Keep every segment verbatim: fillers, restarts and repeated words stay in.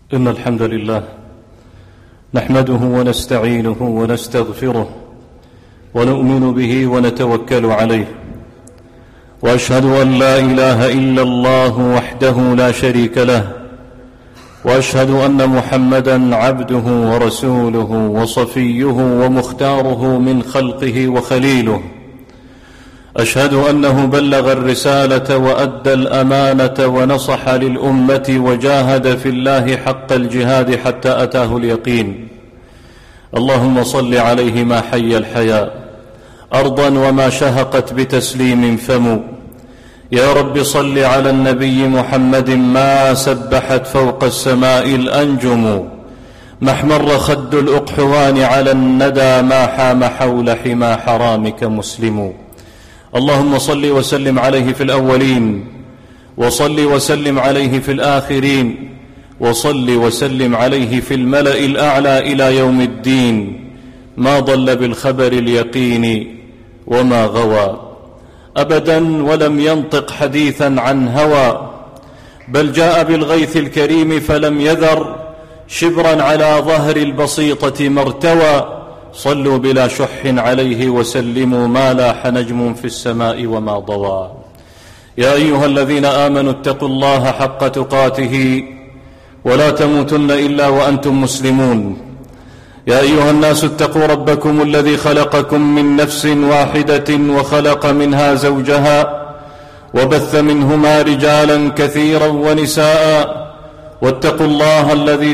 إن الحمد لله نحمده ونستعينه ونستغفره ونؤمن به ونتوكل عليه، وأشهد أن لا إله إلا الله وحده لا شريك له، وأشهد أن محمدًا عبده ورسوله وصفيه ومختاره من خلقه وخليله. أشهد أنه بلغ الرسالة وأدى الأمانة ونصح للأمة وجاهد في الله حق الجهاد حتى أتاه اليقين. اللهم صل عليه ما حي الحياة أرضا وما شهقت بتسليم فم. يا رب صل على النبي محمد ما سبحت فوق السماء الأنجم، ما احمر خد الأقحوان على الندى، ما حام حول حمى حرامك مسلم. اللهم صل وسلم عليه في الأولين، وصل وسلم عليه في الآخرين، وصل وسلم عليه في الملأ الأعلى إلى يوم الدين. ما ضل بالخبر اليقين وما غوى أبدا، ولم ينطق حديثا عن هوى، بل جاء بالغيث الكريم فلم يذر شبرا على ظهر البسيطة مرتوى. صلوا بلا شح عليه وسلموا، ما لاح نجم في السماء وما ضوى. يا أيها الذين آمنوا اتقوا الله حق تقاته ولا تموتن إلا وأنتم مسلمون. يا أيها الناس اتقوا ربكم الذي خلقكم من نفس واحدة وخلق منها زوجها وبث منهما رجالا كثيرا ونساء، واتقوا الله الذي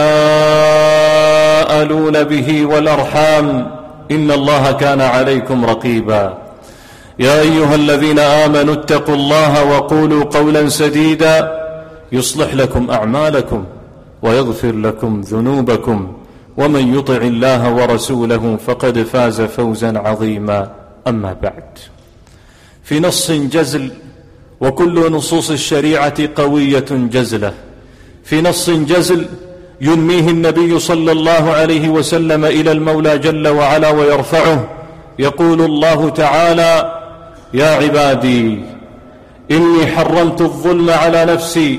تساءلون به والأرحام، إن الله كان عليكم رقيبا. يا أيها الذين آمنوا اتقوا الله وقولوا قولا سديدا يصلح لكم أعمالكم ويغفر لكم ذنوبكم، ومن يطع الله ورسوله فقد فاز فوزا عظيما. أما بعد، في نص جزل، وكل نصوص الشريعة قوية جزلة، في نص جزل ينميه النبي صلى الله عليه وسلم إلى المولى جل وعلا ويرفعه. يقول الله تعالى: يا عبادي إني حرمت الظلم على نفسي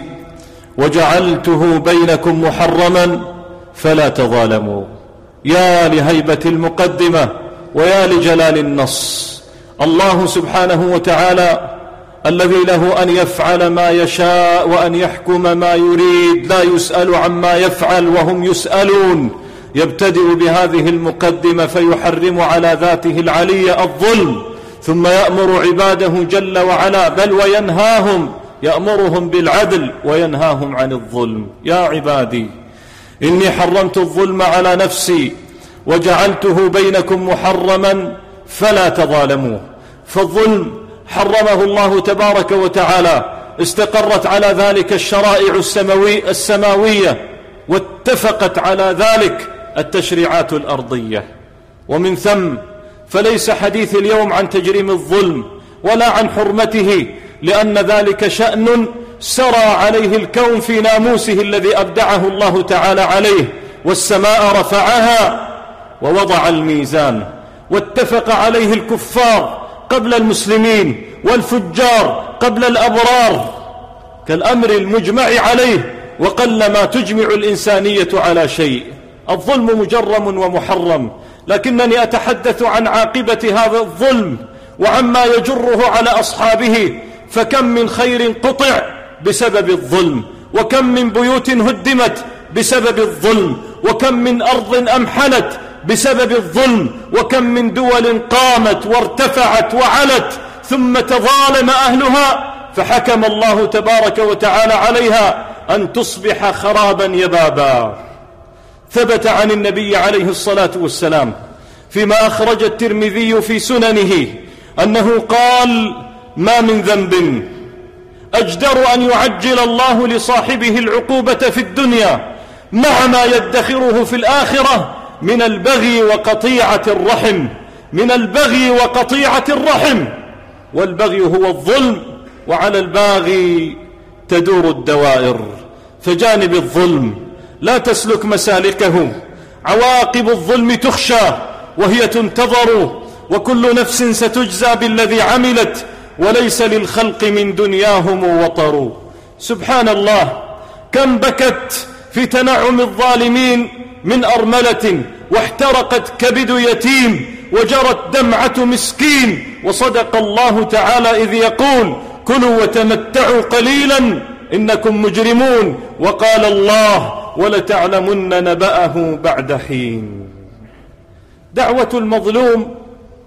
وجعلته بينكم محرما فلا تظالموا. يا لهيبة المقدمة ويا لجلال النص. الله سبحانه وتعالى الذي له أن يفعل ما يشاء وأن يحكم ما يريد، لا يسأل عما يفعل وهم يسألون، يبتدئ بهذه المقدمة فيحرم على ذاته العلية الظلم، ثم يأمر عباده جل وعلا، بل وينهاهم، يأمرهم بالعدل وينهاهم عن الظلم. يا عبادي إني حرمت الظلم على نفسي وجعلته بينكم محرما فلا تظالموا. فالظلم حرمه الله تبارك وتعالى، استقرت على ذلك الشرائع السماوي السماوية، واتفقت على ذلك التشريعات الأرضية. ومن ثم فليس حديث اليوم عن تجريم الظلم ولا عن حرمته، لأن ذلك شأن سرى عليه الكون في ناموسه الذي أبدعه الله تعالى عليه. والسماء رفعها ووضع الميزان، واتفق عليه الكفار قبل المسلمين والفجار قبل الأبرار، كالأمر المجمع عليه، وقلما تجمع الإنسانية على شيء. الظلم مجرم ومحرم، لكنني أتحدث عن عاقبة هذا الظلم وعما يجره على أصحابه. فكم من خير قطع بسبب الظلم، وكم من بيوت هدمت بسبب الظلم، وكم من أرض أمحلت بسبب الظلم، وكم من دول قامت وارتفعت وعلت ثم تظالم أهلها فحكم الله تبارك وتعالى عليها أن تصبح خرابا يبابا. ثبت عن النبي عليه الصلاة والسلام فيما أخرج الترمذي في سننه أنه قال: ما من ذنب أجدر أن يعجل الله لصاحبه العقوبة في الدنيا مع ما يدخره في الآخرة من البغي وقطيعة الرحم، من البغي وقطيعة الرحم. والبغي هو الظلم، وعلى الباغي تدور الدوائر. فجانب الظلم لا تسلك مسالكه، عواقب الظلم تخشى وهي تنتظر، وكل نفس ستجزى بالذي عملت، وليس للخلق من دنياهم وطر. سبحان الله، كم بكت في تنعم الظالمين من أرملة، واحترقت كبد يتيم، وجرت دمعة مسكين. وصدق الله تعالى إذ يقول: كلوا وتمتعوا قليلا إنكم مجرمون. وقال الله: ولتعلمن نبأه بعد حين. دعوة المظلوم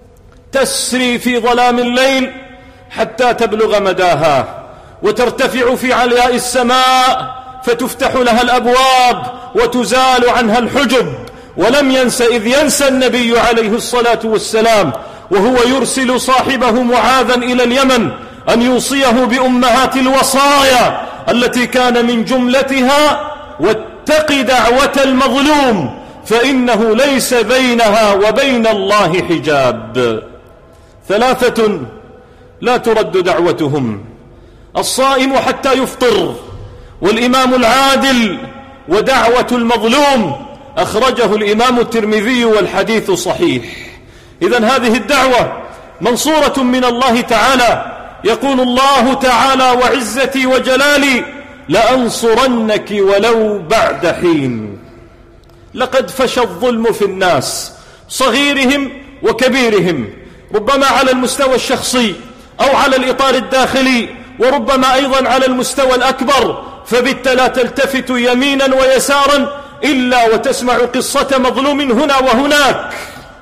تسري في ظلام الليل حتى تبلغ مداها، وترتفع في علياء السماء فتفتح لها الأبواب وتزال عنها الحجب. ولم ينس إذ ينسى النبي عليه الصلاة والسلام وهو يرسل صاحبه معاذا إلى اليمن أن يوصيه بأمهات الوصايا التي كان من جملتها: واتق دعوة المظلوم فإنه ليس بينها وبين الله حجاب. ثلاثة لا ترد دعوتهم: الصائم حتى يفطر، والإمام العادل، ودعوة المظلوم. أخرجه الإمام الترمذي والحديث صحيح. إذن هذه الدعوة منصورة من الله تعالى. يقول الله تعالى: وعزتي وجلالي لأنصرنك ولو بعد حين. لقد فشى الظلم في الناس صغيرهم وكبيرهم، ربما على المستوى الشخصي أو على الإطار الداخلي، وربما أيضا على المستوى الأكبر. فبت لا تلتفت يمينا ويسارا إلا وتسمع قصة مظلوم هنا وهناك.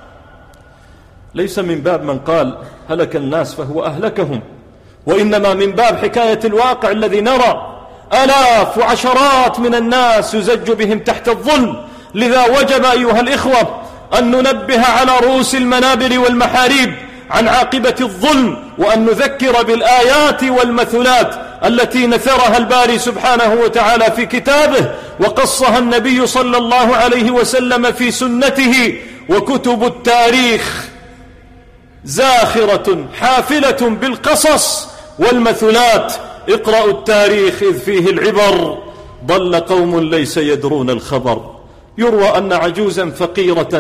ليس من باب من قال هلك الناس فهو أهلكهم، وإنما من باب حكاية الواقع الذي نرى آلاف وعشرات من الناس يزج بهم تحت الظلم. لذا وجب أيها الإخوة أن ننبه على رؤوس المنابر والمحاريب عن عاقبة الظلم، وأن نذكر بالآيات والمثلات التي نثرها الباري سبحانه وتعالى في كتابه، وقصها النبي صلى الله عليه وسلم في سنته. وكتب التاريخ زاخرة حافلة بالقصص والمثلات. اقرأوا التاريخ إذ فيه العبر. ضل قوم ليس يدرون الخبر. يروى أن عجوزا فقيرة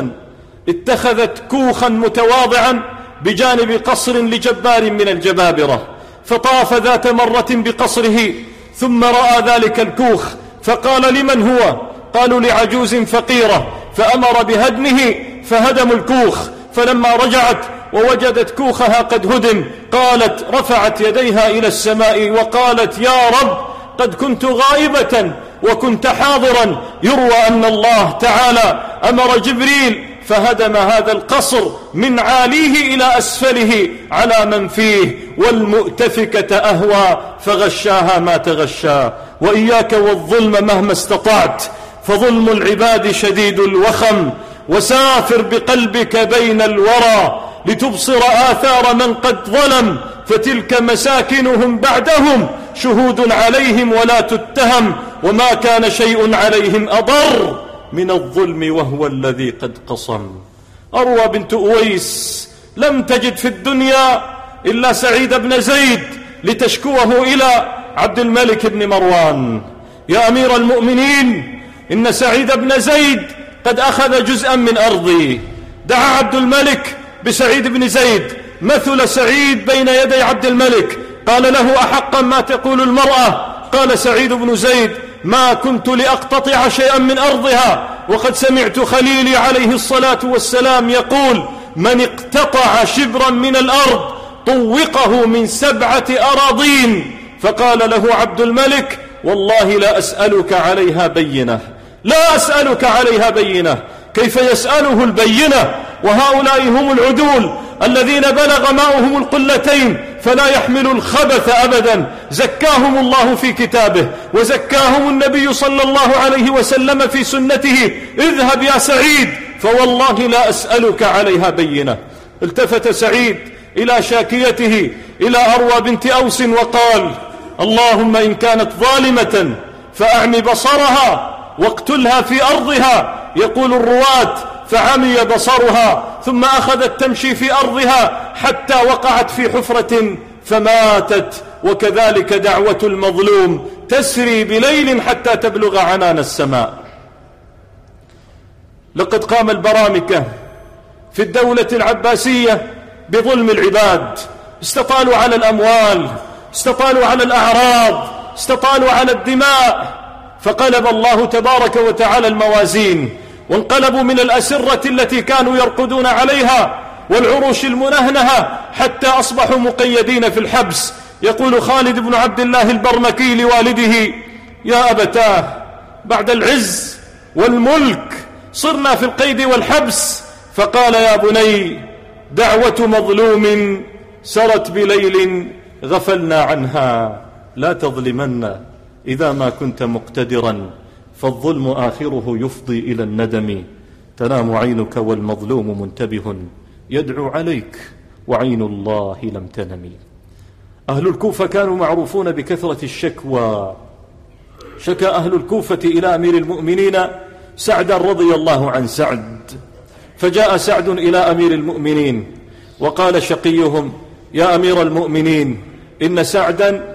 اتخذت كوخا متواضعا بجانب قصر لجبار من الجبابرة، فطاف ذات مرة بقصره ثم رأى ذلك الكوخ فقال: لمن هو؟ قالوا: لعجوز فقيرة. فأمر بهدمه فهدموا الكوخ. فلما رجعت ووجدت كوخها قد هدم قالت رفعت يديها إلى السماء وقالت: يا رب، قد كنت غائبة وكنت حاضرا. يروى أن الله تعالى أمر جبريل فهدم هذا القصر من عاليه إلى أسفله على من فيه، والمؤتفكة أهوى فغشاها ما تغشى. وإياك والظلم مهما استطعت، فظلم العباد شديد الوخم. وسافر بقلبك بين الورى لتبصر آثار من قد ظلم، فتلك مساكنهم بعدهم شهود عليهم ولا تتهم، وما كان شيء عليهم أضر من الظلم وهو الذي قد قصم. أروى بنت أويس لم تجد في الدنيا إلا سعيد بن زيد لتشكوه إلى عبد الملك بن مروان: يا أمير المؤمنين، إن سعيد بن زيد قد أخذ جزءا من أرضي. دعا عبد الملك بسعيد بن زيد، مثل سعيد بين يدي عبد الملك، قال له: أحقا ما تقول المرأة؟ قال سعيد بن زيد: ما كنت لأقتطع شيئا من أرضها، وقد سمعت خليلي عليه الصلاة والسلام يقول: من اقتطع شبرا من الأرض طوقه من سبعة أراضين. فقال له عبد الملك: والله لا أسألك عليها بينة، لا أسألك عليها بينة. كيف يسأله البينة وهؤلاء هم العدول الذين بلغ ماؤهم القلتين فلا يحمل الخبث أبدا؟ زكاهم الله في كتابه، وزكاهم النبي صلى الله عليه وسلم في سنته: اذهب يا سعيد فوالله لا أسألك عليها بينة. التفت سعيد إلى شاكيته إلى أروى بنت أوس وقال: اللهم إن كانت ظالمة فأعم بصرها واقتلها في أرضها. يقول الرواة: فعمي بصرها ثم أخذت تمشي في أرضها حتى وقعت في حفرة فماتت. وكذلك دعوة المظلوم تسري بليل حتى تبلغ عنان السماء. لقد قام البرامكة في الدولة العباسية بظلم العباد، استطالوا على الأموال، استطالوا على الأعراض، استطالوا على الدماء. فقلب الله تبارك وتعالى الموازين، وانقلبوا من الأسرة التي كانوا يرقدون عليها والعروش المنهنهة حتى أصبحوا مقيدين في الحبس. يقول خالد بن عبد الله البرمكي لوالده: يا أبتاه، بعد العز والملك صرنا في القيد والحبس. فقال: يا بني، دعوة مظلوم سرت بليل غفلنا عنها، لا تظلمن إذا ما كنت مقتدرا، فالظلم آخره يفضي إلى الندم. تنام عينك والمظلوم منتبه، يدعو عليك وعين الله لم تنم. أهل الكوفة كانوا معروفون بكثرة الشكوى. شكى أهل الكوفة إلى أمير المؤمنين سعد رضي الله عن سعد، فجاء سعد إلى أمير المؤمنين وقال شقيهم: يا أمير المؤمنين، إن سعدا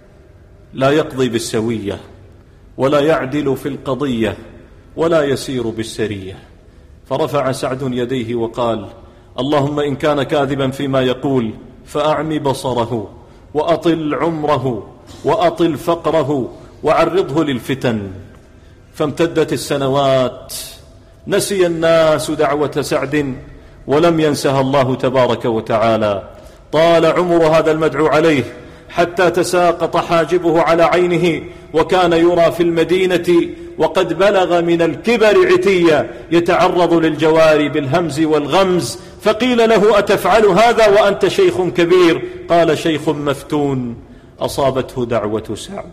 لا يقضي بالسوية ولا يعدل في القضية ولا يسير بالسرية. فرفع سعد يديه وقال: اللهم إن كان كاذبا فيما يقول فأعم بصره وأطل عمره وأطل فقره وعرضه للفتن. فامتدت السنوات، نسي الناس دعوة سعد ولم ينسها الله تبارك وتعالى. طال عمر هذا المدعو عليه حتى تساقط حاجبه على عينه، وكان يرى في المدينة وقد بلغ من الكبر عتيا، يتعرض للجواري بالهمز والغمز. فقيل له: أتفعل هذا وأنت شيخ كبير؟ قال: شيخ مفتون أصابته دعوة سعد.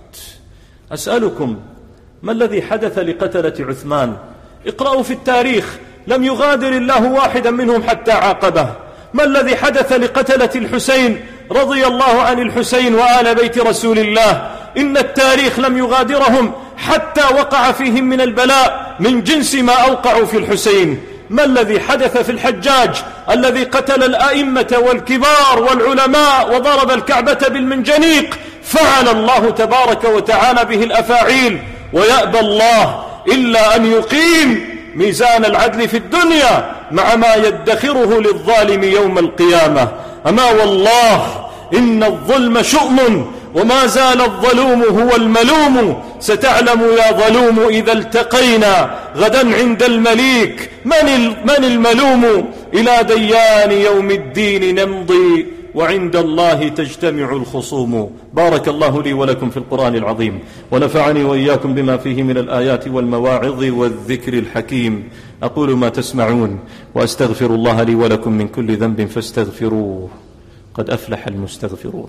أسألكم، ما الذي حدث لقتلة عثمان؟ اقرأوا في التاريخ، لم يغادر الله واحدا منهم حتى عاقبه. ما الذي حدث لقتلة الحسين رضي الله عن الحسين وآل بيت رسول الله؟ إن التاريخ لم يغادرهم حتى وقع فيهم من البلاء من جنس ما أوقعوا في الحسين. ما الذي حدث في الحجاج الذي قتل الأئمة والكبار والعلماء وضرب الكعبة بالمنجنيق؟ فعل الله تبارك وتعالى به الأفاعيل، ويأبى الله إلا أن يقيم ميزان العدل في الدنيا مع ما يدخره للظالم يوم القيامة. أما والله إن الظلم شؤم، وما زال الظلوم هو الملوم. ستعلم يا ظلوم إذا التقينا غدا عند المليك من, من الملوم. إلى ديان يوم الدين نمضي وعند الله تجتمع الخصوم. بارك الله لي ولكم في القرآن العظيم، ونفعني وإياكم بما فيه من الآيات والمواعظ والذكر الحكيم. أقول ما تسمعون وأستغفر الله لي ولكم من كل ذنب فاستغفروه، قد أفلح المستغفرون.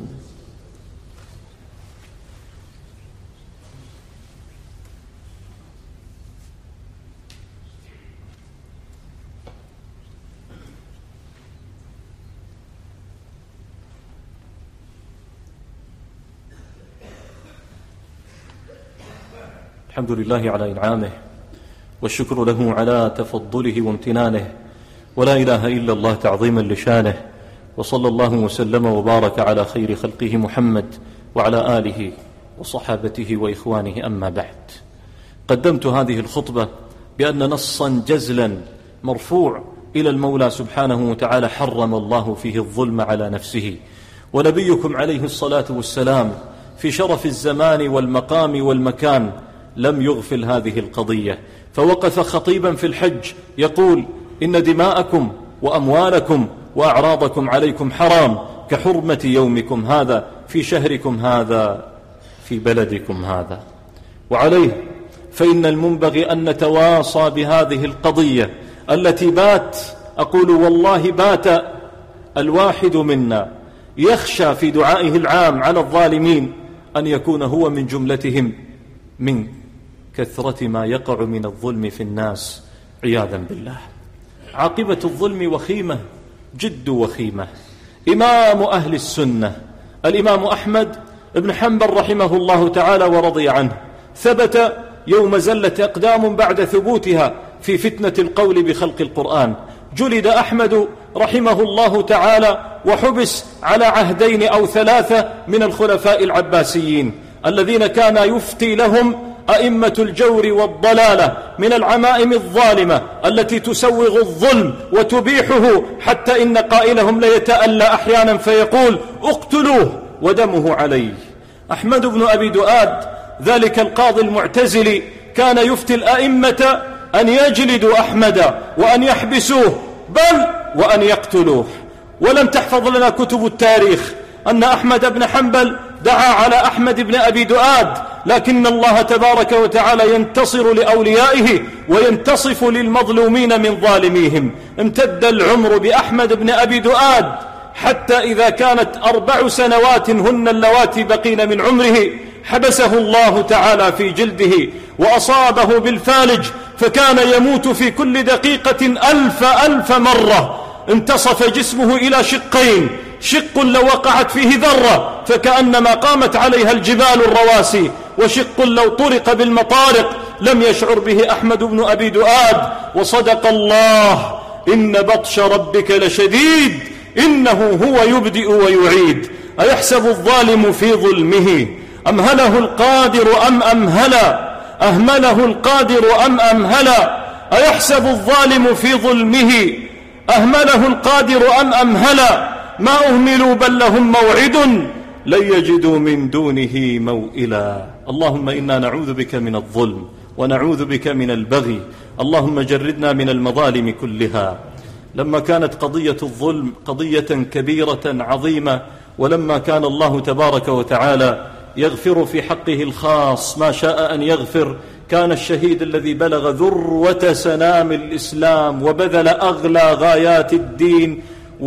الحمد لله على إنعامه، والشكر له على تفضله وامتنانه، ولا إله إلا الله تعظيما لشانه. وصلى الله وسلم وبارك على خير خلقه محمد وعلى آله وصحابته وإخوانه. أما بعد، قدمت هذه الخطبة بأن نصا جزلا مرفوع إلى المولى سبحانه وتعالى حرم الله فيه الظلم على نفسه، ونبيكم عليه الصلاة والسلام في شرف الزمان والمقام والمكان لم يغفل هذه القضية، فوقف خطيبا في الحج يقول: إن دماءكم وأموالكم وأعراضكم عليكم حرام كحرمة يومكم هذا في شهركم هذا في بلدكم هذا. وعليه فإن المنبغي أن نتواصى بهذه القضية التي بات، أقول والله بات الواحد منا يخشى في دعائه العام على الظالمين أن يكون هو من جملتهم من كثرة ما يقع من الظلم في الناس عياذا بالله. عاقبة الظلم وخيمة، جد وخيمة. إمام أهل السنة الإمام أحمد بن حنبل رحمه الله تعالى ورضي عنه ثبت يوم زلت أقدام بعد ثبوتها في فتنة القول بخلق القرآن. جلد أحمد رحمه الله تعالى وحبس على عهدين أو ثلاثة من الخلفاء العباسيين الذين كان يفتي لهم أئمة الجور والضلالة من العمائم الظالمة التي تسوغ الظلم وتبيحه، حتى إن قائلهم ليتألى أحيانا فيقول: اقتلوه ودمه عليه. أحمد بن أبي دؤاد ذلك القاضي المعتزلي كان يفتي الأئمة أن يجلدوا أحمد وأن يحبسوه بل وأن يقتلوه. ولم تحفظ لنا كتب التاريخ أن أحمد بن حنبل دعا على أحمد بن أبي دؤاد، لكن الله تبارك وتعالى ينتصر لأوليائه وينتصف للمظلومين من ظالميهم. امتد العمر بأحمد بن أبي دؤاد حتى إذا كانت أربع سنوات هن اللواتي بقين من عمره حبسه الله تعالى في جلده وأصابه بالفالج، فكان يموت في كل دقيقة ألف ألف مرة. انتصف جسمه إلى شقين، شق لو وقعت فيه ذرة فكأنما قامت عليها الجبال الرواسي، وشق لو طرق بالمطارق لم يشعر به أحمد بن أبي دؤاد. وصدق الله: إن بطش ربك لشديد إنه هو يبدئ ويعيد. أيحسب الظالم في ظلمه أمهله القادر أم أمهلا أهمله القادر أم أمهلا؟ أيحسب الظالم في ظلمه أهمله القادر أم أمهلا؟ ما أهملوا بل لهم موعد لن يجدوا من دونه موئلا. اللهم إنا نعوذ بك من الظلم ونعوذ بك من البغي، اللهم جردنا من المظالم كلها. لما كانت قضية الظلم قضية كبيرة عظيمة، ولما كان الله تبارك وتعالى يغفر في حقه الخاص ما شاء أن يغفر، كان الشهيد الذي بلغ ذروة سنام الإسلام وبذل أغلى غايات الدين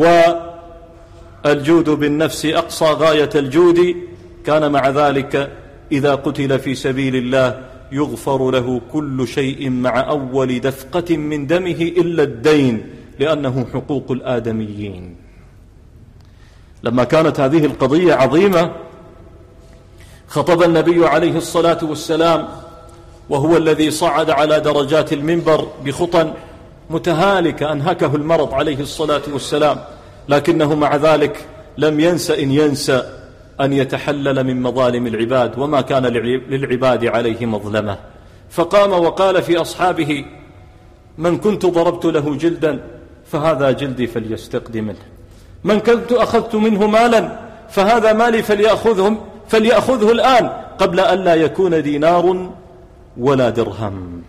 والجود بالنفس أقصى غاية الجود، كان مع ذلك إذا قتل في سبيل الله يغفر له كل شيء مع أول دفقة من دمه إلا الدين، لأنه حقوق الآدميين. لما كانت هذه القضية عظيمة خطب النبي عليه الصلاة والسلام، وهو الذي صعد على درجات المنبر بخطى متهالكة أنهكه المرض عليه الصلاة والسلام، لكنه مع ذلك لم ينس إن ينسى أن يتحلل من مظالم العباد، وما كان للعباد عليه مظلمة. فقام وقال في أصحابه: من كنت ضربت له جلدا فهذا جلدي فليستقدم منه، من كنت أخذت منه مالا فهذا مالي فليأخذه, فليأخذه الآن قبل أن لا يكون دينار ولا درهم.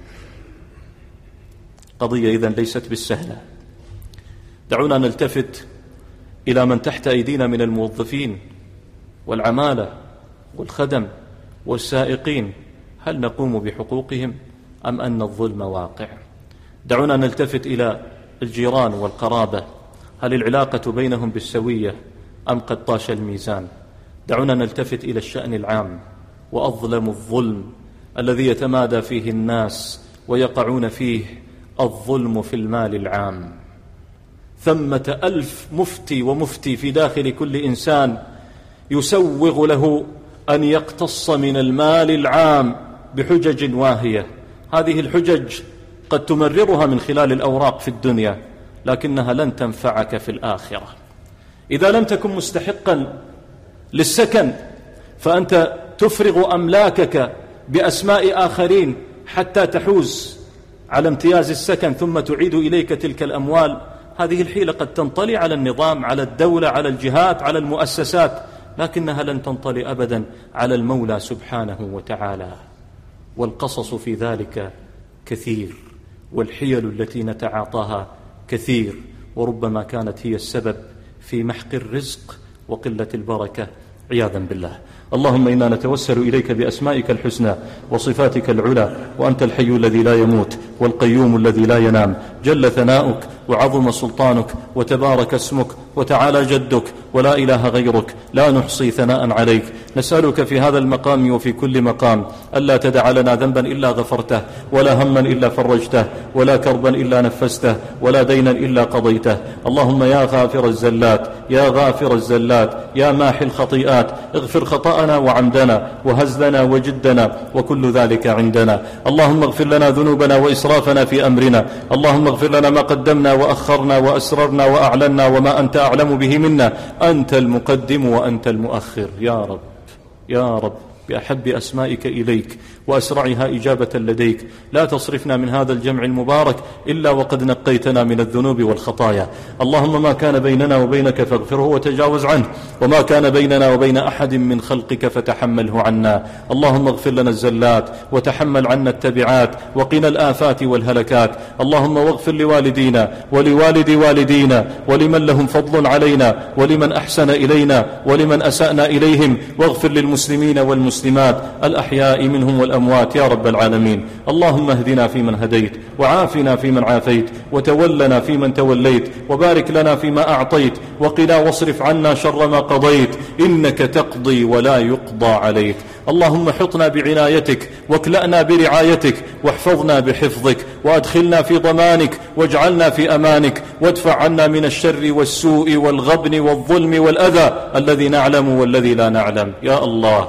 قضية إذن ليست بالسهلة. دعونا نلتفت إلى من تحت أيدينا من الموظفين والعمالة والخدم والسائقين، هل نقوم بحقوقهم أم أن الظلم واقع؟ دعونا نلتفت إلى الجيران والقرابة، هل العلاقة بينهم بالسوية أم قد طاش الميزان؟ دعونا نلتفت إلى الشأن العام وأظلم الظلم الذي يتمادى فيه الناس ويقعون فيه، الظلم في المال العام. ثمة ألف مفتي ومفتي في داخل كل إنسان يسوغ له أن يقتص من المال العام بحجج واهية. هذه الحجج قد تمررها من خلال الأوراق في الدنيا، لكنها لن تنفعك في الآخرة. إذا لم تكن مستحقا للسكن فأنت تفرغ أملاكك بأسماء آخرين حتى تحوز على امتياز السكن، ثم تعيد إليك تلك الأموال. هذه الحيلة قد تنطلي على النظام، على الدولة، على الجهات، على المؤسسات، لكنها لن تنطلي أبدا على المولى سبحانه وتعالى. والقصص في ذلك كثير، والحيل التي نتعاطاها كثير، وربما كانت هي السبب في محق الرزق وقلة البركة عياذا بالله. اللهم إنا نتوسل إليك بأسمائك الحسنى وصفاتك العلى، وأنت الحي الذي لا يموت والقيوم الذي لا ينام، جل ثناؤك وعظم سلطانك وتبارك اسمك وتعالى جدك ولا إله غيرك، لا نحصي ثناء عليك. نسألك في هذا المقام وفي كل مقام ألا تدع لنا ذنبا إلا غفرته، ولا هما إلا فرجته، ولا كربا إلا نفسته، ولا دينا إلا قضيته. اللهم يا غافر الزلات، يا غافر الزلات، يا ماحي الخطيئات، اغفر خطأنا وعمدنا وهزلنا وجدنا وكل ذلك عندنا. اللهم اغفر لنا ذنوبنا وإسرافنا في أمرنا، اللهم اغفر لنا ما قدمنا وأخرنا وأسررنا وأعلنا وما أنت أعلم به منا، أنت المقدم وأنت المؤخر. يا رب يا رب بأحب أسمائك إليك وأسرعها إجابة لديك. لا تصرفنا من هذا الجمع المبارك إلا وقد نقيتنا من الذنوب والخطايا. اللهم ما كان بيننا وبينك فاغفره وتجاوز عنه، وما كان بيننا وبين أحد من خلقك فتحمله عنا. اللهم اغفر لنا الزلات وتحمل عنا التبعات وقنا الآفات والهلكات. اللهم واغفر لوالدينا ولوالد والدينا ولمن لهم فضل علينا ولمن أحسن إلينا ولمن أسأنا إليهم، واغفر للمسلمين والمسلمات الأحياء منهم والأموات يا رب العالمين. اللهم اهدنا فيمن هديت، وعافنا فيمن عافيت، وتولنا فيمن توليت، وبارك لنا فيما أعطيت، وقنا واصرف عنا شر ما قضيت، إنك تقضي ولا يقضى عليك. اللهم حطنا بعنايتك واكلأنا برعايتك واحفظنا بحفظك وأدخلنا في ضمانك واجعلنا في أمانك، وادفع عنا من الشر والسوء والغبن والظلم والأذى الذي نعلم والذي لا نعلم. يا الله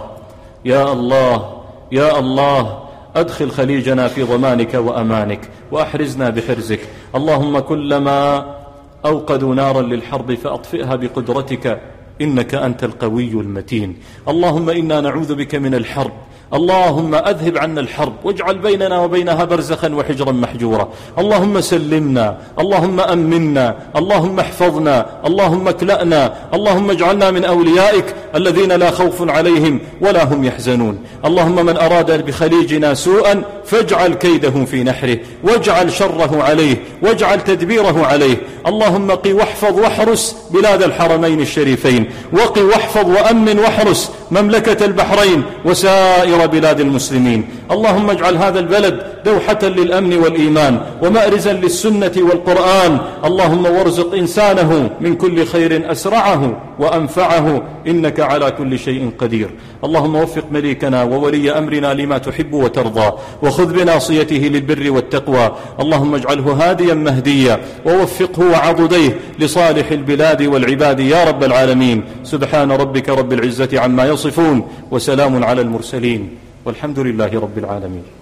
يا الله يا الله، أدخل خليجنا في ضمانك وأمانك وأحرزنا بحرزك. اللهم كلما أوقدوا نارا للحرب فأطفئها بقدرتك، إنك أنت القوي المتين. اللهم إنا نعوذ بك من الحرب، اللهم أذهب عنا الحرب واجعل بيننا وبينها برزخا وحجرا محجورا. اللهم سلمنا، اللهم أمنا، اللهم احفظنا، اللهم اكلأنا، اللهم اجعلنا من أوليائك الذين لا خوف عليهم ولا هم يحزنون. اللهم من أراد بخليجنا سوءا فاجعل كيده في نحره واجعل شره عليه واجعل تدبيره عليه. اللهم قي واحفظ واحرس بلاد الحرمين الشريفين، وقي واحفظ وأمن واحرس مملكة البحرين وسائر بلاد المسلمين. اللهم اجعل هذا البلد دوحة للأمن والإيمان ومأرزا للسنة والقرآن. اللهم وارزق إنسانه من كل خير أسرعه وأنفعه، إنك على كل شيء قدير. اللهم وفق مليكنا وولي أمرنا لما تحب وترضى، وخذ بناصيته للبر والتقوى. اللهم اجعله هاديا مهديا، ووفقه وعضديه لصالح البلاد والعباد يا رب العالمين. سبحان ربك رب العزة عما يصفون، وسلام على المرسلين، والحمد لله رب العالمين.